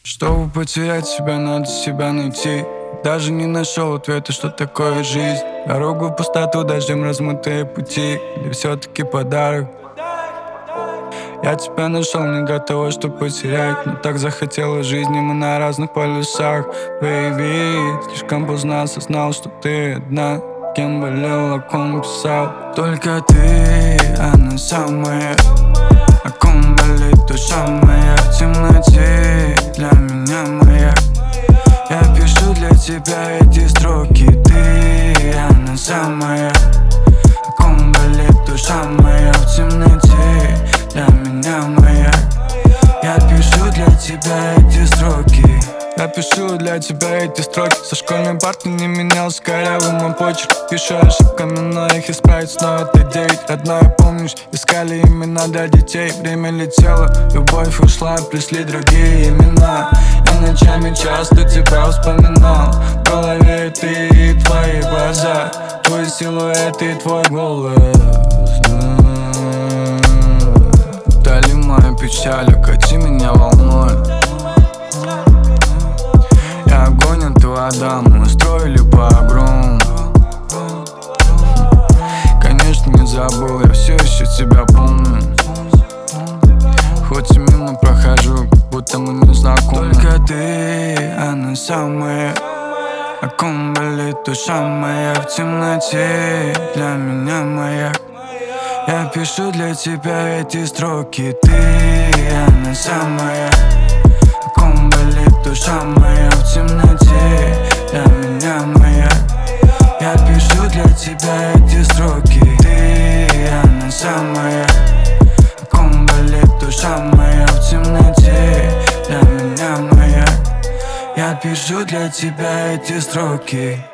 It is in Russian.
Чтобы потерять себя, надо себя найти. Даже не нашел ответа, что такое жизнь. Дорогу в пустоту, дождем размытые пути. Или все-таки подарок? Я тебя нашел не для того, чтобы потерять, но так захотела жизни, мы на разных полюсах. Baby, слишком поздно осознал, что ты одна. Кем болел, о ком писал. Только ты, она самая. О ком болит душа моя в темноте. Для меня моя. Я пишу для тебя эти строки. Ты, она самая. О ком болит душа моя в темноте. Для меня моя. Я пишу для тебя эти строки. Я пишу для тебя эти строки. Со школьной парты не менялся корявый мой почерк. Пишу ошибками, но их исправить снова это 9. Родное, помнишь, искали имена для детей. Время летело, любовь ушла, пришли другие имена. Я ночами часто тебя вспоминал. В голове ты и твои глаза, твой силуэт и твой голос. Вдали мою печаль, укати меня волной. Я огонь, а ты вода, мы устроили погром. Конечно, не забыл, я все еще тебя помню. Хоть и мимо прохожу, как будто мы не знакомы. Только ты, она самая. О ком болит душа моя в темноте. Для меня моя. Я пишу для тебя эти строки. Ты, она самая. О ком болит душа моя в темноте. Для меня моя. Я пишу для тебя эти строки. Ты, она самая. О ком болит душа моя в темноте. Для меня моя. Я пишу для тебя эти строки.